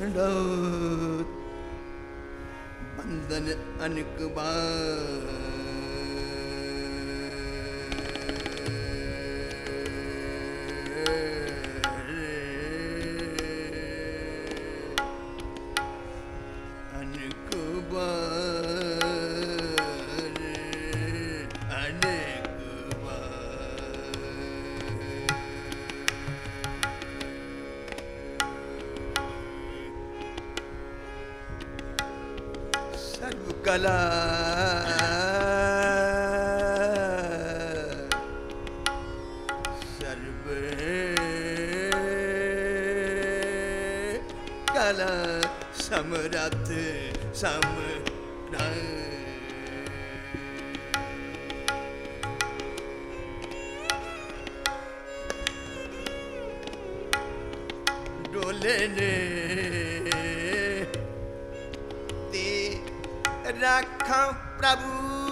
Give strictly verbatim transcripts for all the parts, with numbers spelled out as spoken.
दंडोत बंधन अनेक बार अनेक बार अनेक कला सर्व कला समरथ समरथ डोले ने रखा प्रभु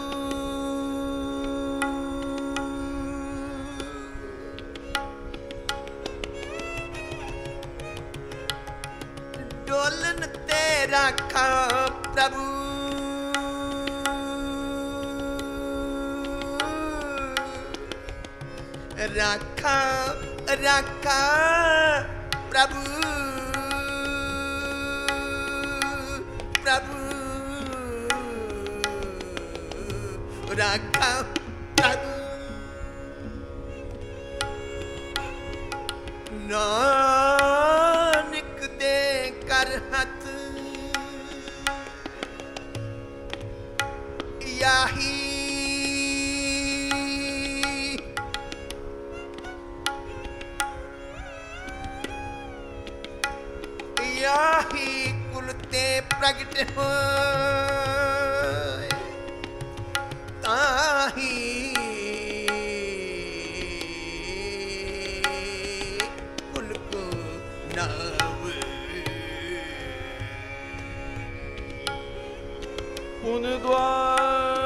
डोलन ते रखा प्रभु रखा रखा प्रभु प्रभु रखा प्रभु नानक दे कर हथ याही याही कुल ते प्रगट हो ताही कुल को नाव पुन द्वार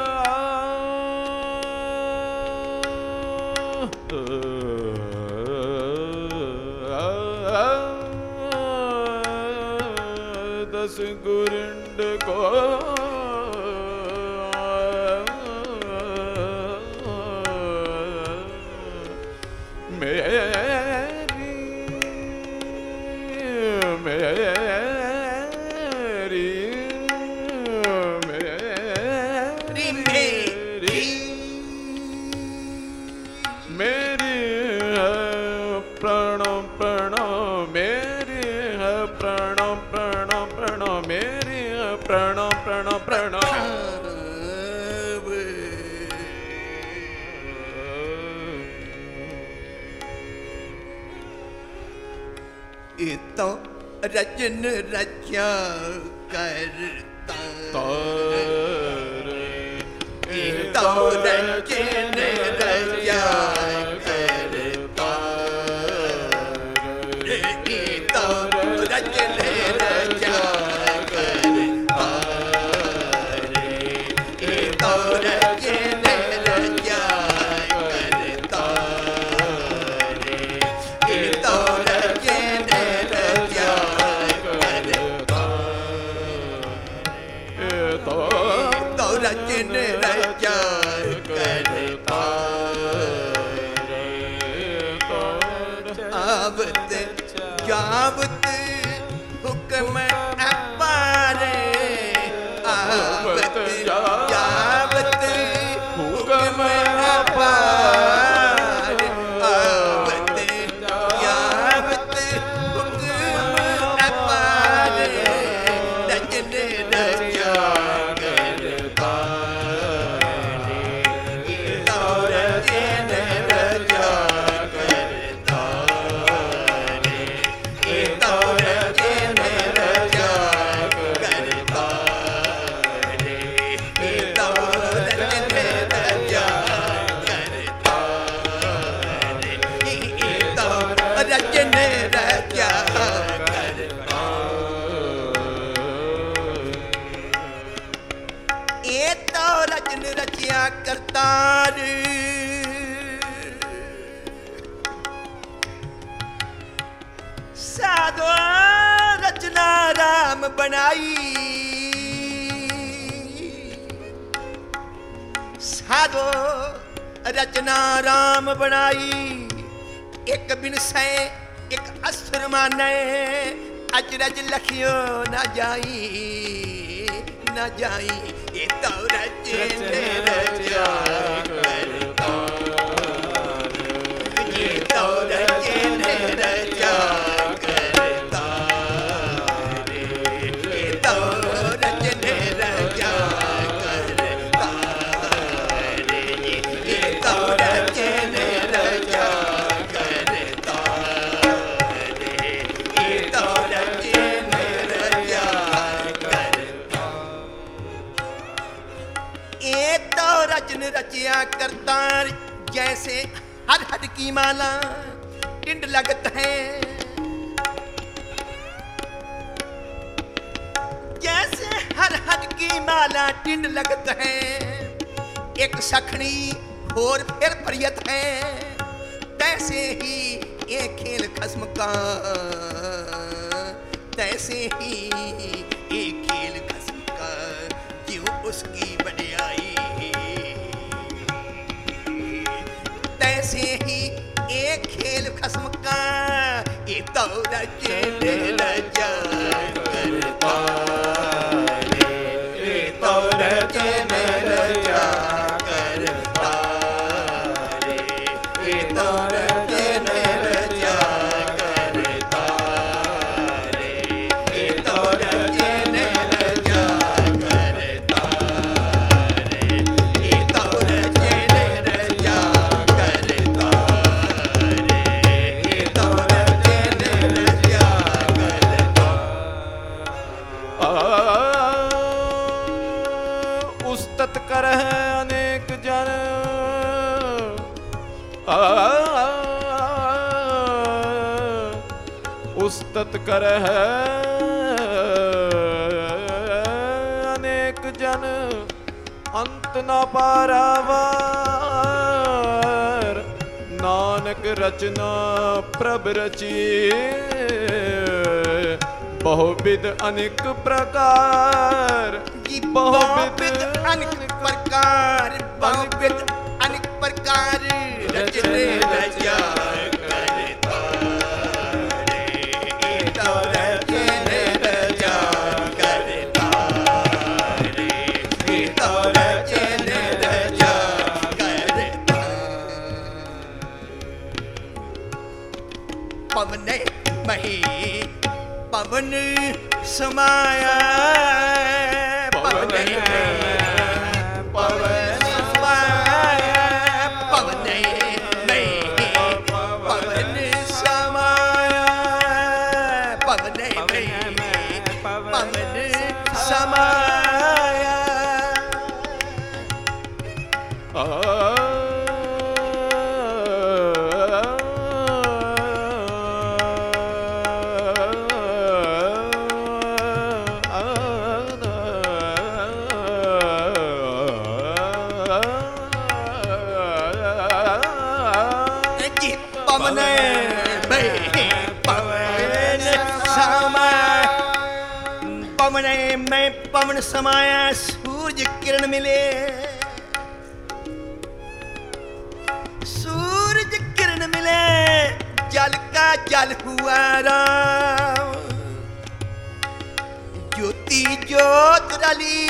दस गुरुंड को तो रचन रचा करता तो रचन रचा करता तो रचन रचा करता तो रचन रचा करता तो रचन रचा करता आवत जावत हुक्म अपारे आवत जावत हुक्म अपारे आवत जावत हुक्म अपारे रचन रचा Yeah. राम बनाई, साधो रचना राम बनाई। एक बिन सै एक असुर माने, अचरज लखियो न जाई न जाई। ये तो रचने रचा ये तो रचने रचा करता रे, ये तो रचने रचा करता रे, ये तो रचने रचा करता रे, ये तो रचने रचा करता। ये तो रचन रचिया करतार, जैसे हर हर की माला टिंड लगत है, जैसे हर हर की माला टिंड लगत है। एक सखनी और फिर परियत है, तैसे ही ये खेल खस्म का, तैसे ही ये खेल खस्म का, क्यों उसकी बड़ाई। तैसे ही एक खेल खस्म का, ये तो रचने रचा करता रे, ये तो रचने रचा करता रे, ये तो रचने रचा करता रे, ये तो रचने रचा करता रे, ये तो रचने रचा करता रे, ये तो रचने रचा करता। उस्तत करह अनेक जन, उस्तत करह अनेक जन, अंत न पारावार। नानक रचना प्रभ रची, बहुविध अनेक प्रकार। बहुविध अनेक प्रकार, बहुविध अनेक प्रकार, रचने रचा करता रे, ये तो रचने रचा करता रे, ये तो रचने रचा करता। पवन मही पवन समाया, पवन में पवन समाया, पवन में पवन समाया, पवन में पवन समाया। में पवन समाया, सूरज किरण मिले, सूरज किरण मिले, जल का जल हुआ राम। ज्योति ज्योत रली,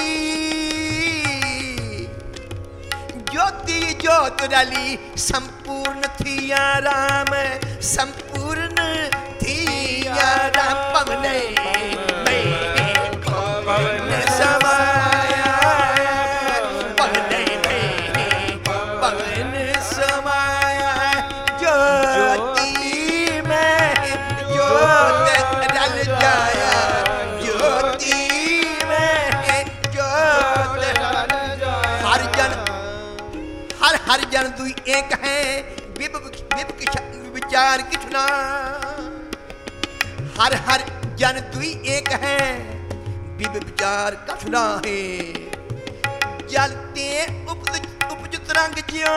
ज्योति ज्योत रली, संपूर्ण थिया राम, संपूर्ण थिया राम। पवन पवन समाया, पवन में पवन समाया, ज्योति में ज्योत रल जाया, ज्योति में ज्योत रल जाया। हर जन हर हर जन दुई एक है, विब विब विचार कितना। हर हर जन दुई एक है, विब विचार कठिना है। जलते उपजुत रंग जिया,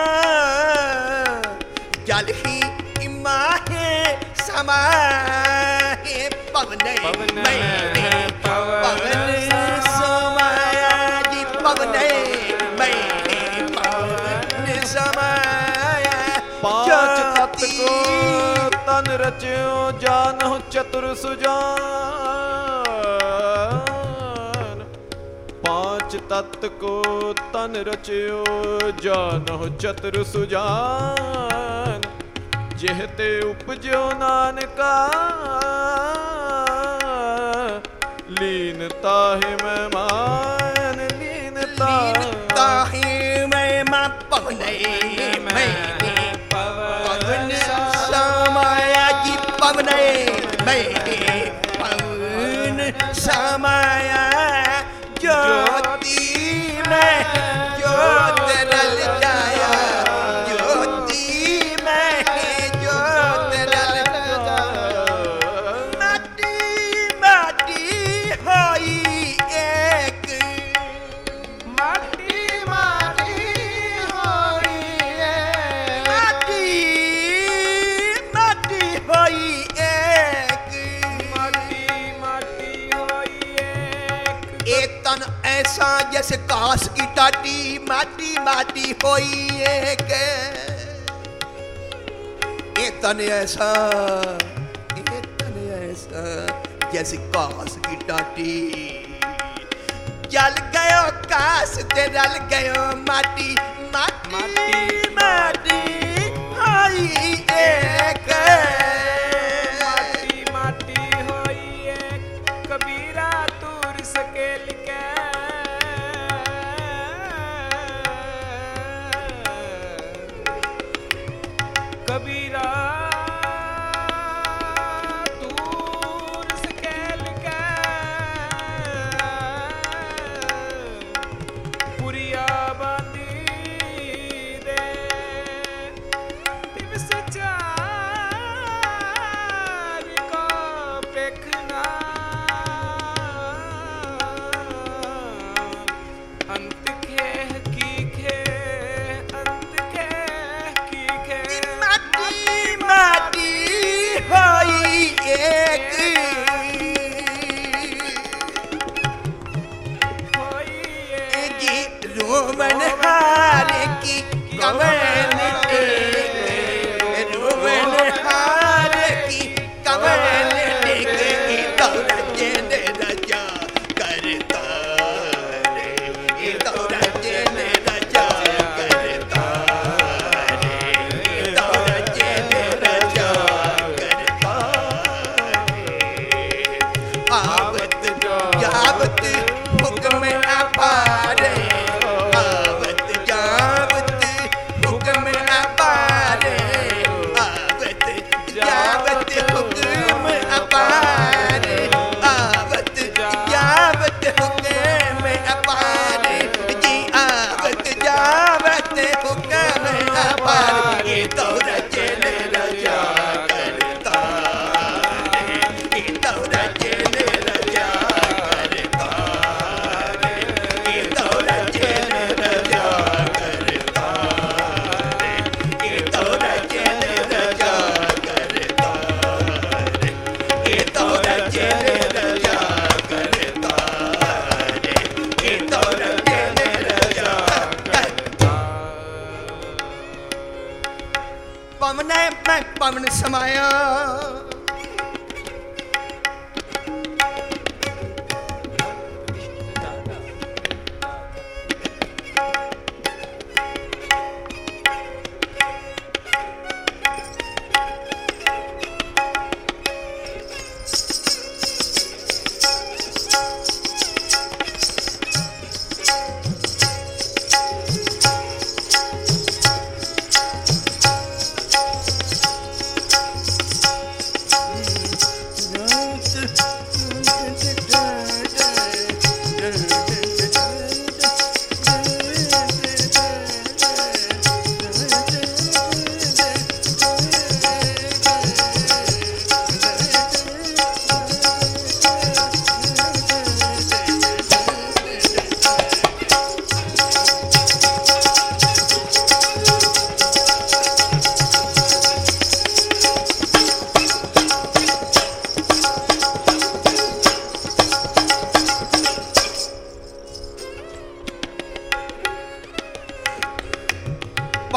जल ही इमा है समा है। पवने पवन में में पवन समाया जी पवने में पवन समाया पांच तत्व को तन रच्यो जानो चतुर सुजान। पांच तत्व को तन रच्यो जानो चतुर सुजान। जेहते उपजो नानका लीनता है मेहमान लीनता लीनता है मैं पवने में पवन समाया जी पवने में पवन समाया ज्योति में ज्योत रल जाया ज्योति में ज्योत रल माटी माटी होई एक माटी माटी होई माटी माटी होई एक माटी माटी होई एक। एक तन ऐसा जैसे काश की टाटी माटी माटी होई एक। एक तन ऐसा एक तन ऐसा जैसे काश की टाटी जल गयो काश ते रल गयो माटी माटी माटी होई एक। माटी माटी होई एक। कबीरा तूर सकेल के कबीरा तूर सकेल के पुरिया बांधी दे दिवस चार को देखना अंत खेह की खे अंत खेह की खे माटी माटी होई एक। होई जी रोमन हार की कमल टेक रोमन हार की कमल टेक दौड़ जन रजा करता रे दौड़ जन रजा करता रे दौड़ जन रजा करता रे आवत जावत हुक्म अपारे आवत जावत हुक्म अपारे आवत जावत हुक्म अपारे आवत जावत हुक्म अपारे जी आवत जावत हुक्म अपारे दौड़ चल रजा करता रे दौड़ चल रजा करता रे दौड़ चल रजा करता रे दौड़ चल रजा करता रे दौड़ चल रजा करता रे दौड़ चल रजा करता। पवन में पवन समाया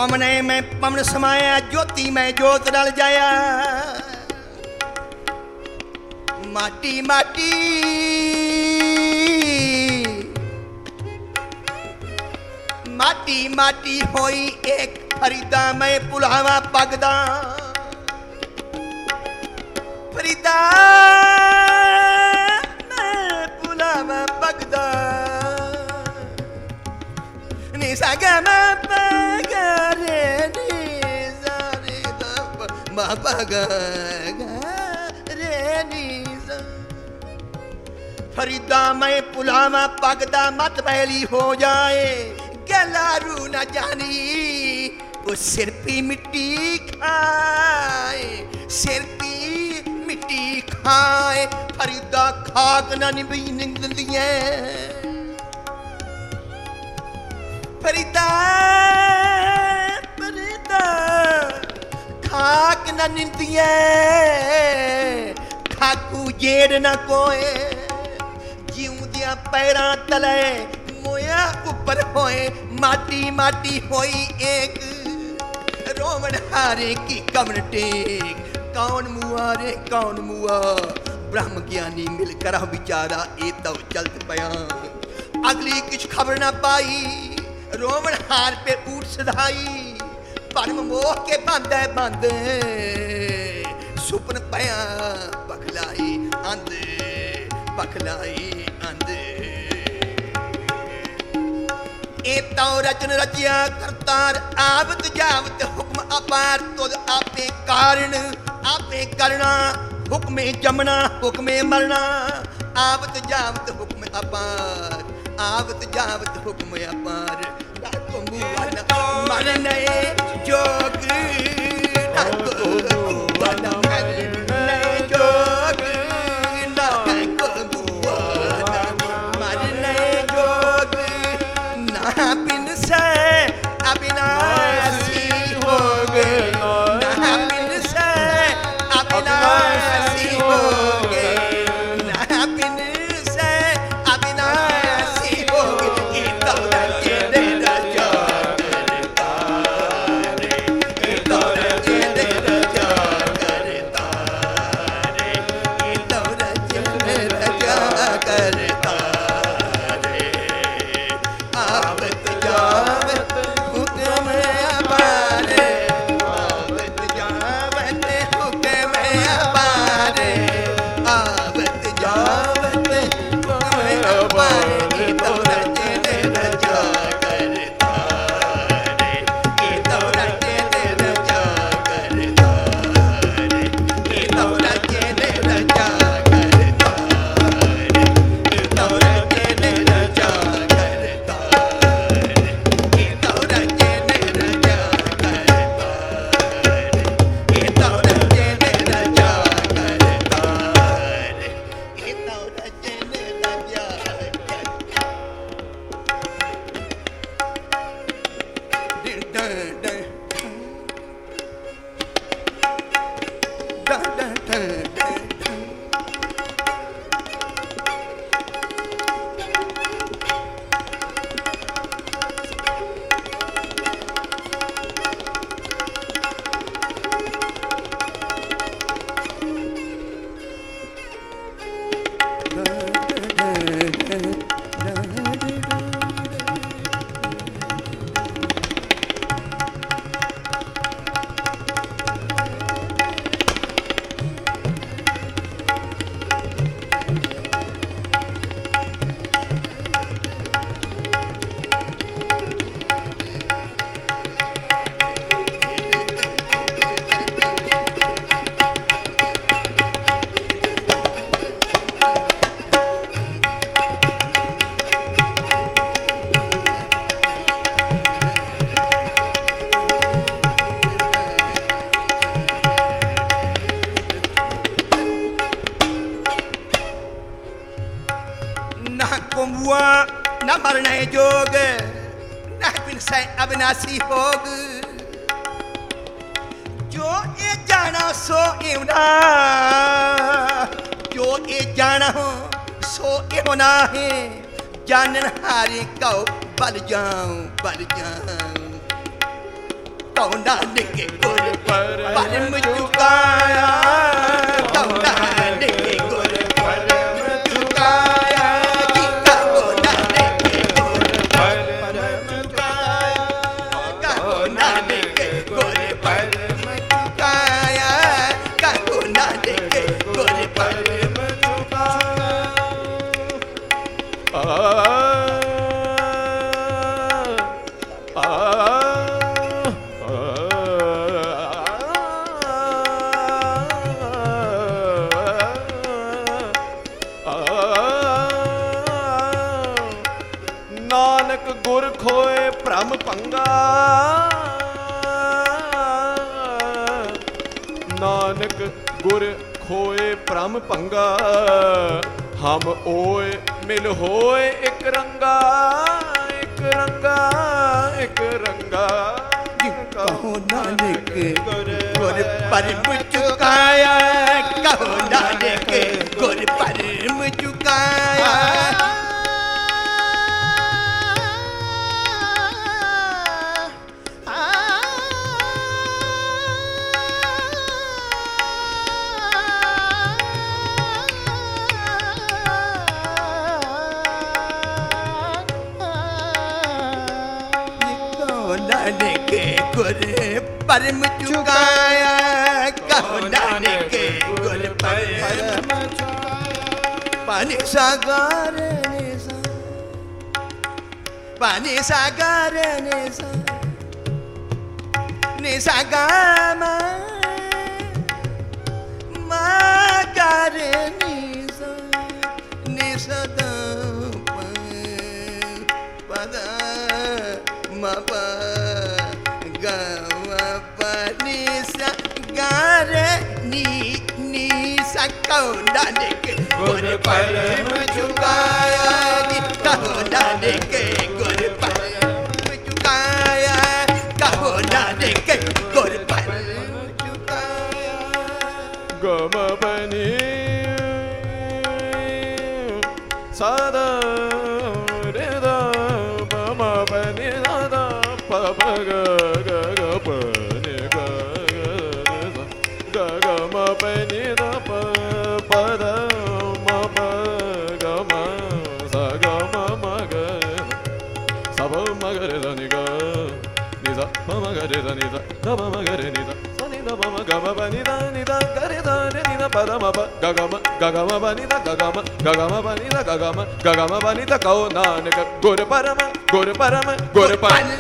पमने में पमन समाया ज्योति में ज्योत डल जाया माटी माटी माटी माटी होई एक फरीदा में पुलावा पगदा फरीदा में पुलावा पगदा निसा गमा पगरे निसा रे द मा पगा रे निसा फरीदा में पुलावा पगदा मत पहली हो जाए गलारू न जानी वो सिर पे मिट्टी खाए सिर पे मिट्टी खाए फरीदा खाक न निभी निकलती है फरीदा फरीदा खाक न निकलती है खाकू जेड़ न कोए जीव दिया पैरा तले मोया ऊपर होए माटी माटी होई एक रोमन हारे की कमर टेक कौन मुआ रे कौन मुआ ब्रह्म ज्ञानी मिलकर बिचारा ए तो चलत पया अगली कुछ खबर ना पाई रोमन हार पे ऊट सधाई परम मोह के बंद बंद सुपन पया पखलाई अंध पखलाई अंध ए तो रचन रचिया करतार आवत जावत हुक्म अपार तो आपे कारण आपे करना हुक्मे जमना हुक्मे मरना आवत जावत हुक्म अपार आवत जावत हुक्म अपार डाको मुआना मरने जोग डाको मुआना मरने जोग डाको मुआना मरने जोग ना बिन से अविनाशी हो गए ना बिन से अविनाशी हो गए ना बिन से अविनाशी हो गए ये तो रचे दे रचा करता रे ये तो रचे दे रचा करता रे ये तो रचे दे रचा करता आवत जावत हुक्म अपारे आवत जावत हुक्म अपारे आवत जावत हुक्म अपारे तो रचे दे रचा करता रे ये तो रचे दे रचा करता रे ये तो रचे दे रचा करता रे ये तो रचे दे रचा करता न मरने जोग न बिन से अविनाशी होग जो ये जाना सो एवना जो ये जाना हो सो एवना है जानन हारे कौ बल जाऊं बल जाऊं कहो नानक गुर परम चुकाया, कहो नानक गुर परम चुकाया, कहो नानक गुर परम चुकाया, कहो नानक गुर परम चुकाया, कहो नानक गुर परम चुकाया। नानक गुर खोए भ्रम भंगा, नानक गुर खोए भ्रम भंगा, हम ओए मिल होए एक रंगा, एक रंगा एक रंगा। कहो नानक गुर परम चुकाया, कहो नानक गुर परम चुकाया। नानक गुर परम चुकाया, कहो नानक गुर परम चुकाया। पानी सागर ने सा, पानी सागर ने सा, ने सागर मागर ने सा, ने सदा पद मप गनी सा गार नी नी सा। कहो नानक गुर परम चुकाया, कहो नानक गुर परम चुकाया, कहो नानक गुर परम चुकाया। गम बनी सदा रे दा बम बनी दा पप ग ग ग प नि ग ग ग म प नि द प प द म प ग म स ग म म ग स ब म ग रे द नि ग नि द प म ग रे द नि द द प म ग रे नि द स नि द प म ग म प नि द नि द ग रे द रे नि द प द म प ग ग म ग ग म प नि द ग ग म ग ग म प नि द ग ग म ग ग म प नि द। कहो नानक गुर परम गुर परम गुर परम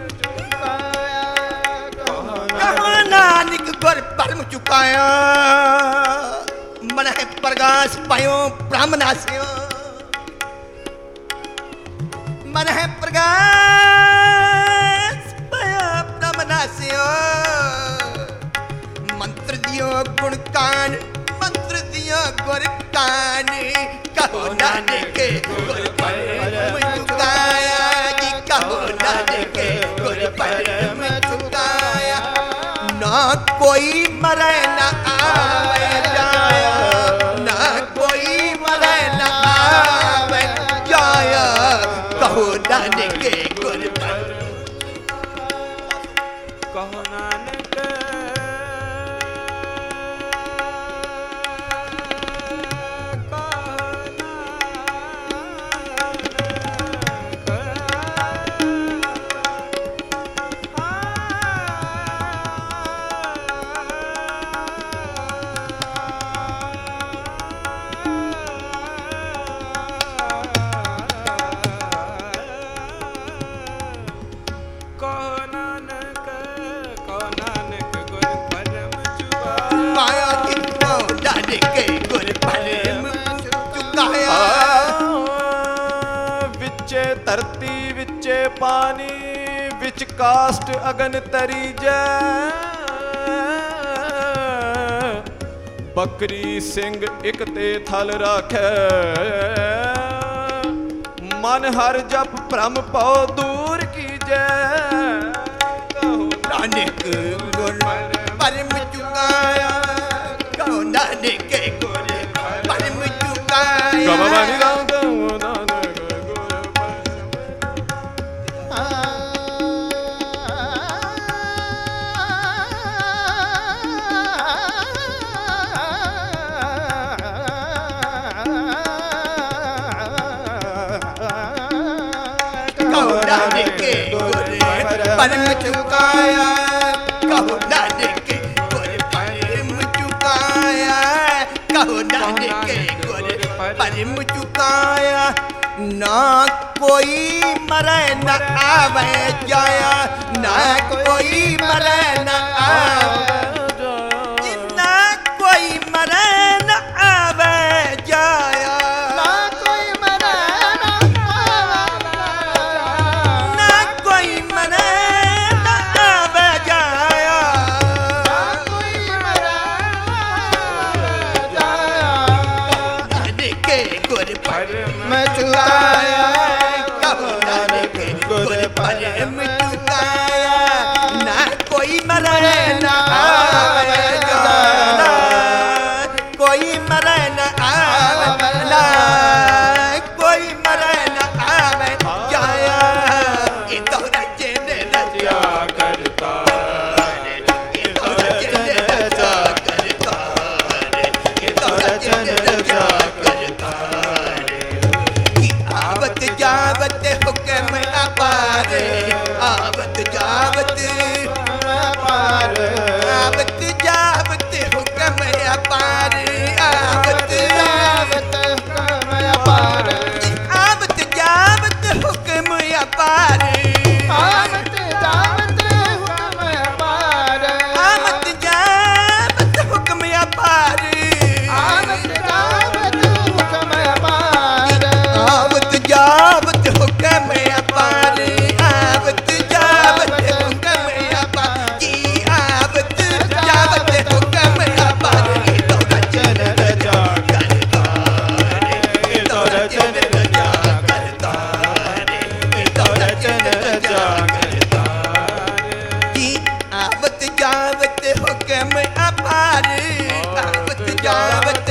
नानक गुर परम चुकाया। मन है प्रकाश पायो ब्रह्म नास्यो, मन है प्रकाश पायो ब्रह्म नास्यो। मंत्र दियो गुण कान, मंत्र दियो गुर कान, कहो नानक गुर परम चुकाया जी, कहो नानक गुर परम चुकाया। ना कोई मरे ना आवे जाया, ना कोई मरे ना आवे जाया, कहो नानक गुर परम। कहो नानक धरती विचे पानी, विच काष्ट अगन तरी जै। बकरी सिंह एक ते थल राखै, मन हर जप भ्रम पौ दूर कीजै। नानक गुर परम चुकाया, कहो नानक गुर परम चुकाया। परम चुकाया कहो नानक गुर परम चुकाया कहो नानक गुर परम चुकाया ना कोई मरे न आवे जाया ना कोई मरे न आवे ना कोई मरे न आवे जाया ना कोई मरे ना कोई मरे न आवे जाया ना कोई मरे जाया नानक गुर परम मैं चुकाया कहो नानक गुर परम चुकाया ना कोई मरे न आवे जाया कोई मरे न आवे ना कोई मरे न आवे जाया ये तो रचन रचा करता ये तो रचन रचा करता ये तो रचन रचा करता आवत जावत हुक्म अपार आवत जावत पार आवत जावत हुक्म अपार आवत जावत मैं पार आवत जावत हुक्म अपार आवत जावत हुक्म पार आवत जावत हुक्म अपार आवत जावत हुक्म पार आवत जावत हुक्म अपार आवत जावत हुक्म अपार जी आवत जावत हुक्म अपार ये तो रचन रचा करता ये तो रचन रचा करता ये तो रचन रचा करता जी आवत जावत हुक्म अपार आवत जावत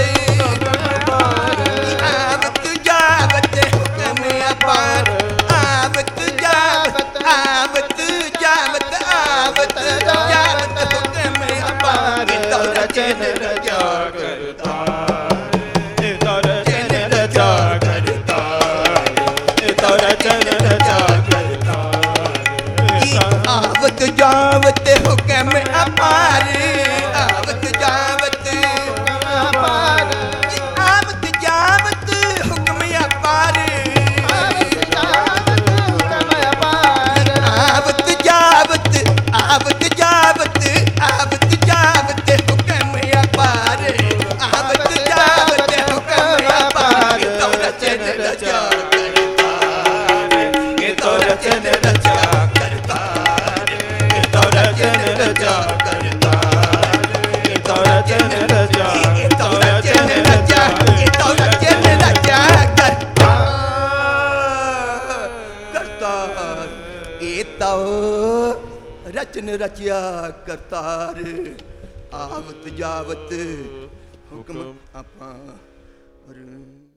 आवत जावत हुक्म अपार आवत जावत आवत जावत आवत जावत हुक्म अपार ये तो रचन रचा करता तो रचन रचा करता तो रचन रचा करता जी आवत जावत हुक्म अपार आवत जावत पार जी आवत जावत हुक्म अपार आवत जावत हुक्म पार आवत जावत आवत जावत आवत जावत हुक्म अपार आवत जावत हुक्म अपार ये तो रचन रचा करता ये तो रचन रचा करता ये तो रचन रचा करता तो रचन रचा ये तो रचन रचा ये तो रचन रचा करता करता ये तो रचन रचिया करतार आवत जावत हुक्म अपार